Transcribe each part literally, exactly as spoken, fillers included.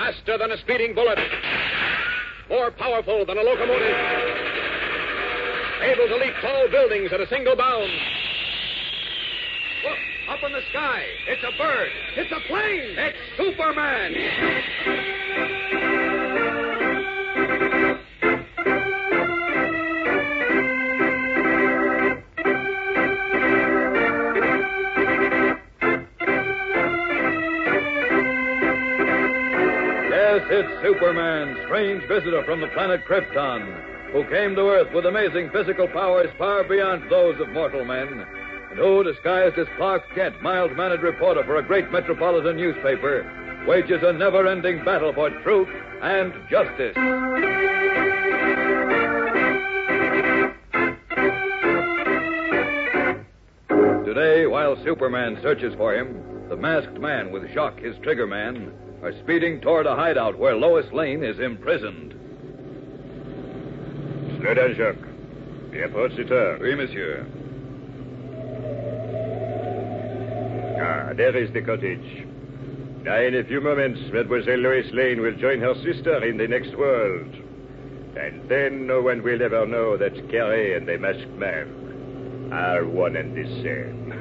Faster than a speeding bullet. More powerful than a locomotive. Able to leap tall buildings at a single bound. Look, up in the sky. It's a bird. It's a plane. It's Superman. Yes, it's Superman, strange visitor from the planet Krypton, who came to Earth with amazing physical powers far beyond those of mortal men, and who, disguised as Clark Kent, mild-mannered reporter for a great metropolitan newspaper, wages a never-ending battle for truth and justice. Today, while Superman searches for him, the masked man with Jacques, his trigger man, are speeding toward a hideout where Lois Lane is imprisoned. Slow down, Jacques. The airport, sir. Oui, monsieur. Ah, there is the cottage. Now, in a few moments, Mademoiselle Lois Lane will join her sister in the next world. And then no one will ever know that Carré and the masked man are one and the same.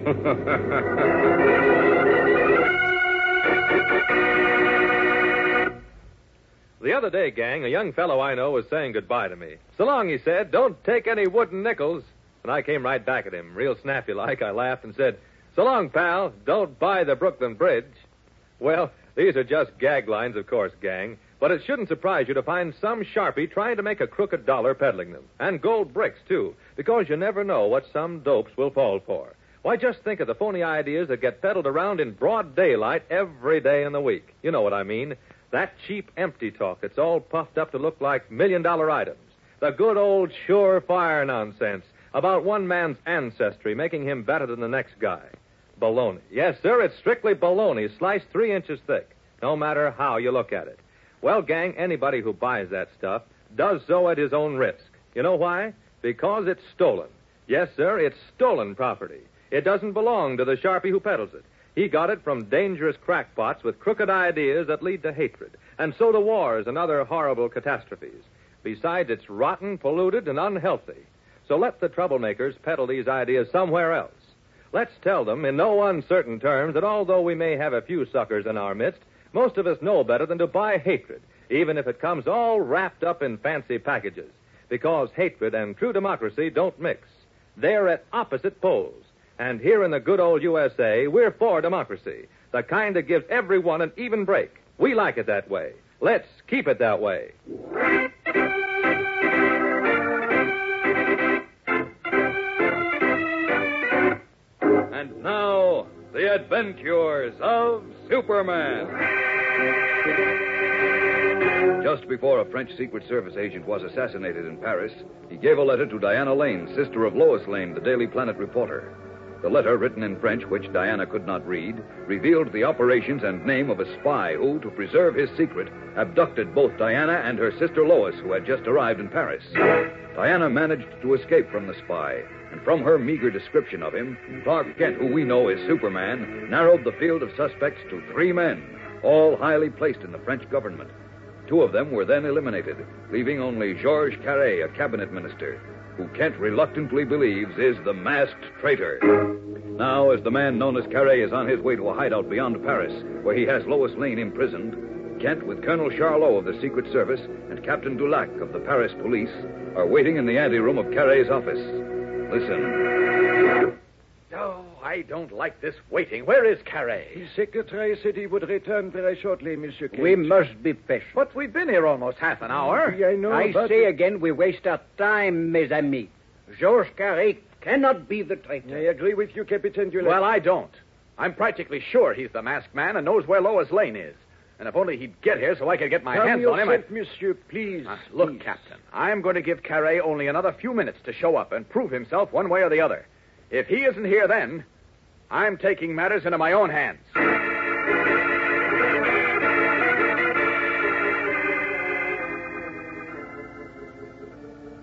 The other day, gang, a young fellow I know was saying goodbye to me. So long, he said, don't take any wooden nickels. And I came right back at him, real snappy-like. I laughed and said, so long, pal, don't buy the Brooklyn Bridge. Well, these are just gag lines, of course, gang. But it shouldn't surprise you to find some sharpie trying to make a crooked dollar peddling them. And gold bricks, too, because you never know what some dopes will fall for. Why, just think of the phony ideas that get peddled around in broad daylight every day in the week. You know what I mean. That cheap, empty talk that's all puffed up to look like million-dollar items. The good old surefire nonsense about one man's ancestry making him better than the next guy. Baloney. Yes, sir, it's strictly baloney, sliced three inches thick, no matter how you look at it. Well, gang, anybody who buys that stuff does so at his own risk. You know why? Because it's stolen. Yes, sir, it's stolen property. It doesn't belong to the sharpie who peddles it. He got it from dangerous crackpots with crooked ideas that lead to hatred, and so to wars and other horrible catastrophes. Besides, it's rotten, polluted, and unhealthy. So let the troublemakers peddle these ideas somewhere else. Let's tell them in no uncertain terms that although we may have a few suckers in our midst, most of us know better than to buy hatred, even if it comes all wrapped up in fancy packages, because hatred and true democracy don't mix. They're at opposite poles. And here in the good old U S A, we're for democracy, the kind that gives everyone an even break. We like it that way. Let's keep it that way. And now, the adventures of Superman. Just before a French Secret Service agent was assassinated in Paris, he gave a letter to Diana Lane, sister of Lois Lane, the Daily Planet reporter. The letter, written in French, which Diana could not read, revealed the operations and name of a spy who, to preserve his secret, abducted both Diana and her sister Lois, who had just arrived in Paris. Diana managed to escape from the spy, and from her meager description of him, Clark Kent, who we know as Superman, narrowed the field of suspects to three men, all highly placed in the French government. Two of them were then eliminated, leaving only Georges Carré, a cabinet minister, who Kent reluctantly believes is the masked traitor. Now, as the man known as Carré is on his way to a hideout beyond Paris, where he has Lois Lane imprisoned, Kent, with Colonel Charlot of the Secret Service and Captain Dulac of the Paris police, are waiting in the anteroom of Carré's office. Listen. Oh, I don't like this waiting. Where is Carré? His secretary said he would return very shortly, Monsieur Kent. We must be patient. But we've been here almost half an hour. I know, I but... say again, we waste our time, mes amis. Georges Carré cannot be the traitor. I agree with you, Captain Dulac. Well, I don't. I'm practically sure he's the masked man and knows where Lois Lane is. And if only he'd get here so I could get my Calm hands on him, yourself, I... Monsieur, please. Uh, look, please. Captain, I'm going to give Carré only another few minutes to show up and prove himself one way or the other. If he isn't here then, I'm taking matters into my own hands.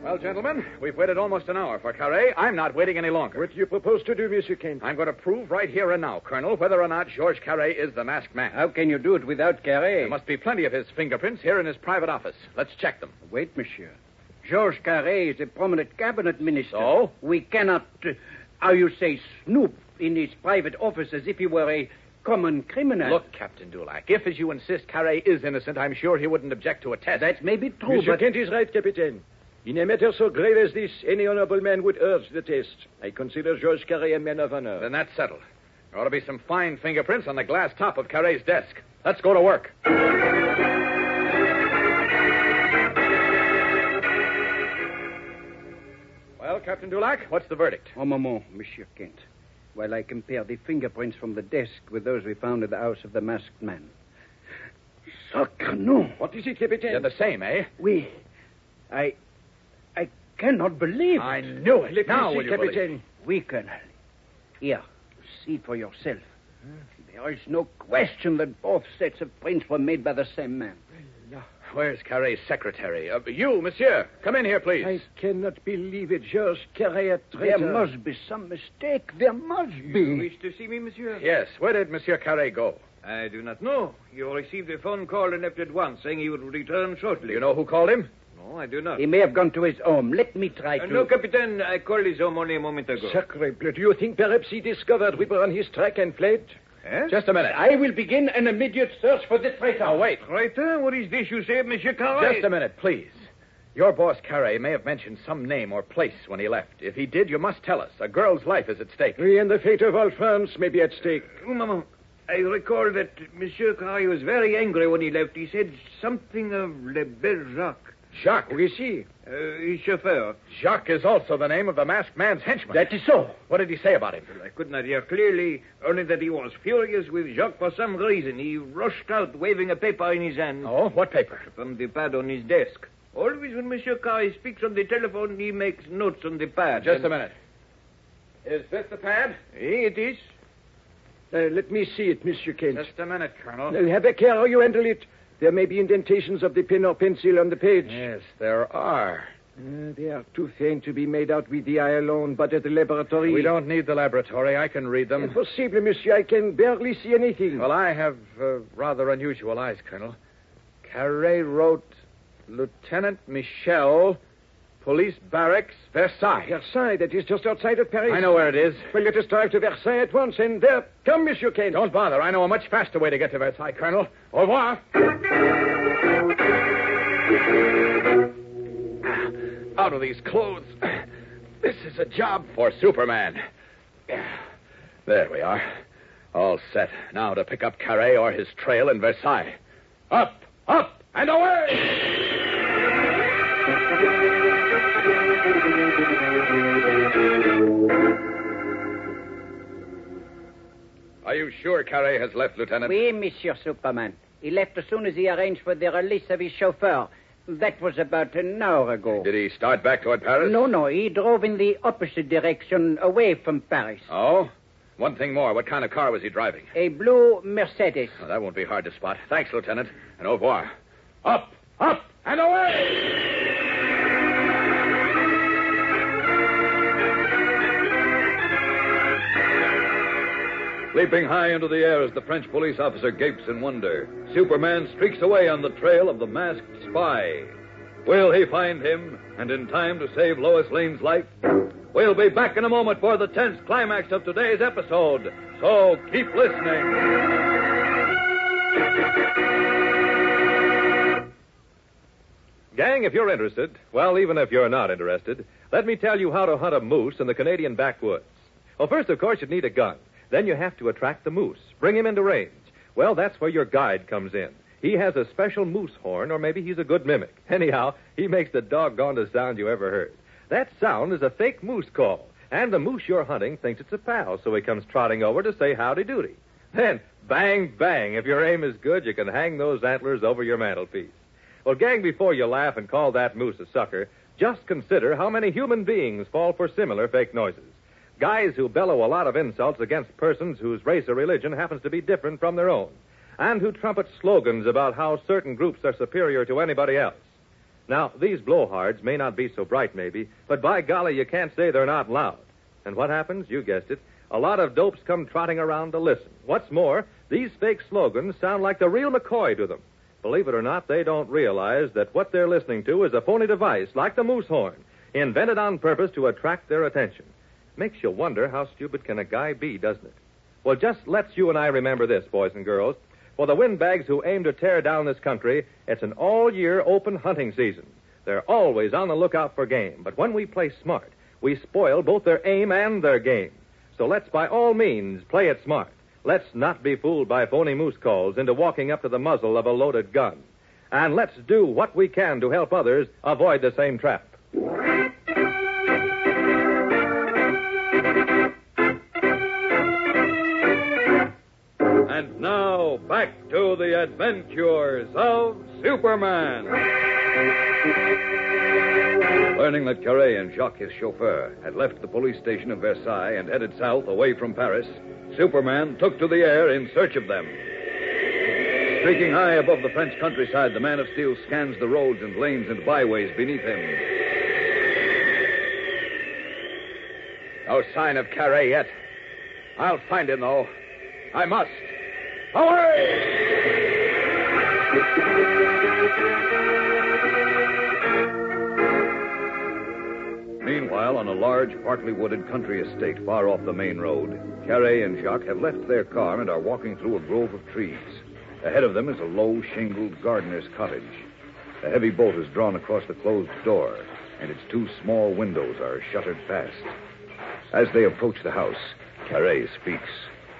Well, gentlemen, we've waited almost an hour for Carré. I'm not waiting any longer. What do you propose to do, Monsieur Kent? I'm going to prove right here and now, Colonel, whether or not Georges Carré is the masked man. How can you do it without Carré? There must be plenty of his fingerprints here in his private office. Let's check them. Wait, monsieur. Georges Carré is a prominent cabinet minister. So? We cannot, uh, how you say, snoop in his private office as if he were a common criminal. Look, Captain Dulac, if, as you insist, Carré is innocent, I'm sure he wouldn't object to a test. That may be true, Monsieur but... Kent is right, Captain. In a matter so grave as this, any honorable man would urge the test. I consider Georges Carré a man of honor. Then that's settled. There ought to be some fine fingerprints on the glass top of Carré's desk. Let's go to work. Well, Captain Dulac, what's the verdict? Un moment, Monsieur Kent. While I compare the fingerprints from the desk with those we found at the house of the masked man. Sacre nom. What is it, Captain? They're the same, eh? Oui. I... I cannot believe I knew it. Let now, me will see, you Captain. believe? We, Colonel. Here, see for yourself. There is no question that both sets of prints were made by the same man. Where's Carré's secretary? Uh, you, monsieur. Come in here, please. I cannot believe it, Georges Carré, a traitor. There must be some mistake. There must be. to see me, monsieur? Yes. Where did Monsieur Carré go? I do not know. You received a phone call and left at once, saying he would return shortly. You know who called him? No, I do not. He may have gone to his home. Let me try Uh, to... no, Captain, I called his home only a moment ago. Sacre bleu. Do you think perhaps he discovered we were on his track and fled? Eh? Just a minute. I will begin an immediate search for the traitor. Now, wait. Traitor? What is this you say, Monsieur Carré? Just a minute, please. Your boss, Carré, may have mentioned some name or place when he left. If he did, you must tell us. A girl's life is at stake. We and the fate of all France may be at stake. Oh, Maman, I recall that Monsieur Carré was very angry when he left. He said something of Le Bel Jacques. Jacques. Who is he? Uh, his chauffeur. Jacques is also the name of the masked man's henchman. That is so. What did he say about him? I could not hear clearly, only that he was furious with Jacques for some reason. He rushed out, waving a paper in his hand. Oh, what paper? From the pad on his desk. Always when Monsieur Carré speaks on the telephone, he makes notes on the pad. Just and... a minute. Is this the pad? Eh, it is. Uh, let me see it, Monsieur Kent. Just a minute, Colonel. Now, have a care how you handle it. There may be indentations of the pen or pencil on the page. Yes, there are. Uh, they are too faint to be made out with the eye alone, but at the laboratory... We don't need the laboratory. I can read them. Impossible, monsieur. I can barely see anything. Well, I have uh, rather unusual eyes, Colonel. Carré wrote Lieutenant Michel, Police Barracks, Versailles. Versailles, that is just outside of Paris. I know where it is. Well, let us drive to Versailles at once, and there... Come, Monsieur Kent. Don't bother. I know a much faster way to get to Versailles, Colonel. Au revoir. Out of these clothes. This is a job for Superman. There we are. All set. Now to pick up Carré or his trail in Versailles. Up, up, and away! Are you sure Carré has left, Lieutenant? Oui, Monsieur Superman. He left as soon as he arranged for the release of his chauffeur. That was about an hour ago. Did he start back toward Paris? No, no. He drove in the opposite direction, away from Paris. Oh? One thing more. What kind of car was he driving? A blue Mercedes. Oh, that won't be hard to spot. Thanks, Lieutenant. And au revoir. Up, up, and away! Leaping high into the air as the French police officer gapes in wonder, Superman streaks away on the trail of the masked spy. Will he find him, and in time to save Lois Lane's life? We'll be back in a moment for the tense climax of today's episode, so keep listening. Gang, if you're interested, well, even if you're not interested, let me tell you how to hunt a moose in the Canadian backwoods. Well, first, of course, you'd need a gun. Then you have to attract the moose, bring him into range. Well, that's where your guide comes in. He has a special moose horn, or maybe he's a good mimic. Anyhow, he makes the doggonedest sound you ever heard. That sound is a fake moose call, and the moose you're hunting thinks it's a pal, so he comes trotting over to say howdy doody. Then, bang, bang, if your aim is good, you can hang those antlers over your mantelpiece. Well, gang, before you laugh and call that moose a sucker, just consider how many human beings fall for similar fake noises. Guys who bellow a lot of insults against persons whose race or religion happens to be different from their own, and who trumpet slogans about how certain groups are superior to anybody else. Now, these blowhards may not be so bright, maybe, but by golly, you can't say they're not loud. And what happens? You guessed it. A lot of dopes come trotting around to listen. What's more, these fake slogans sound like the real McCoy to them. Believe it or not, they don't realize that what they're listening to is a phony device like the moose horn, invented on purpose to attract their attention. Makes you wonder how stupid can a guy be, doesn't it? Well, just let's you and I remember this, boys and girls. For the windbags who aim to tear down this country, it's an all-year open hunting season. They're always on the lookout for game, but when we play smart, we spoil both their aim and their game. So let's by all means play it smart. Let's not be fooled by phony moose calls into walking up to the muzzle of a loaded gun. And let's do what we can to help others avoid the same trap. And now, back to the adventures of Superman. Learning that Carré and Jacques, his chauffeur, had left the police station of Versailles and headed south away from Paris, Superman took to the air in search of them. Streaking high above the French countryside, the Man of Steel scans the roads and lanes and byways beneath him. No sign of Carré yet. I'll find him, though. I must. Away! Meanwhile, on a large, partly wooded country estate far off the main road, Carré and Jacques have left their car and are walking through a grove of trees. Ahead of them is a low, shingled gardener's cottage. A heavy bolt is drawn across the closed door, and its two small windows are shuttered fast. As they approach the house, Carré speaks.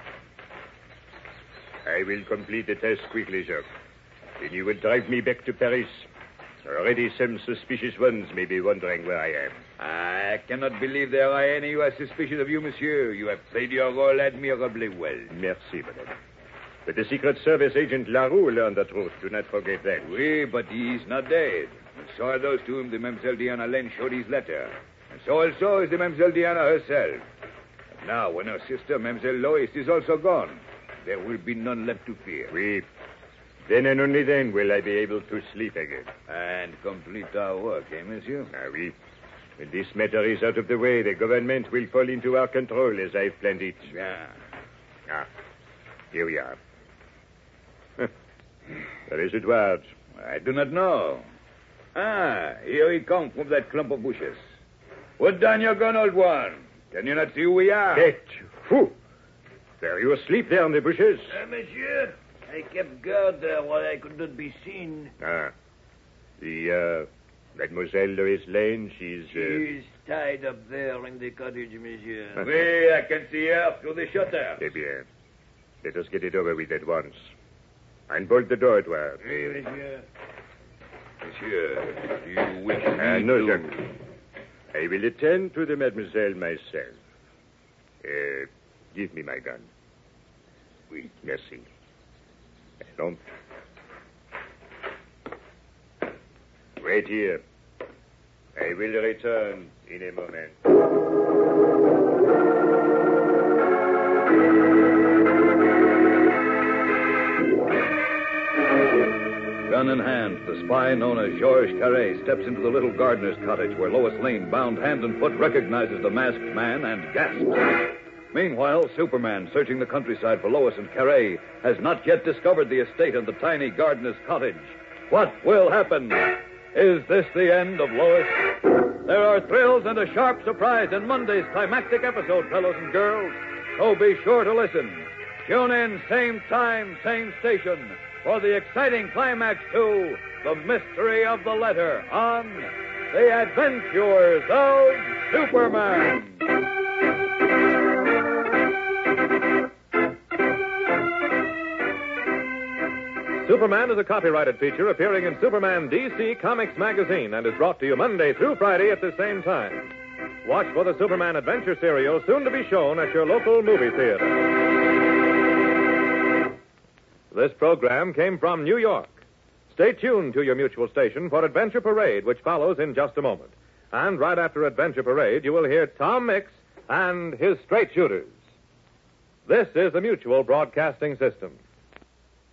I will complete the test quickly, Jacques. Then you will drive me back to Paris. Already some suspicious ones may be wondering where I am. I cannot believe there are any who are suspicious of you, monsieur. You have played your role admirably well. Merci, madame. But the Secret Service agent Larue learned the truth. Do not forget that. Oui, but he is not dead. And so are those to whom the Mademoiselle Diana Lane showed his letter. And so also is the Mademoiselle Diana herself. And now, when her sister, Mademoiselle Lois, is also gone, there will be none left to fear. Oui. Then and only then will I be able to sleep again. And complete our work, eh, monsieur? Ah, oui. When this matter is out of the way, the government will fall into our control as I've planned it. Yeah. Ah, here we are. Where is Edward? I do not know. Ah, here he comes from that clump of bushes. Put down your gun, old one. Can you not see who we are? Get. Who? Were you asleep there in the bushes? Uh, monsieur, I kept guard there while I could not be seen. Ah. The, uh, Mademoiselle Lois Lane, she's, uh... She's tied up there in the cottage, monsieur. Oui, I can see her through the shutter. Eh bien. Let us get it over with at once. Unbolt the door, Edward. Oui, monsieur. Monsieur, do you wish me Uh, no, to... Jacques. I will attend to the mademoiselle myself. Uh, give me my gun. Oui, merci. Allons. Wait here. I will return in a moment. Gun in hand, the spy known as Georges Carré steps into the little gardener's cottage where Lois Lane, bound hand and foot, recognizes the masked man and gasps. Meanwhile, Superman, searching the countryside for Lois and Carré, has not yet discovered the estate and the tiny gardener's cottage. What will happen? Is this the end of Lois? There are thrills and a sharp surprise in Monday's climactic episode, fellows and girls. So be sure to listen. Tune in, same time, same station, for the exciting climax to The Mystery of the Letter on The Adventures of Superman. Superman is a copyrighted feature appearing in Superman D C Comics magazine and is brought to you Monday through Friday at the same time. Watch for the Superman Adventure serial soon to be shown at your local movie theater. This program came from New York. Stay tuned to your mutual station for Adventure Parade, which follows in just a moment. And right after Adventure Parade, you will hear Tom Mix and his Straight Shooters. This is the Mutual Broadcasting System.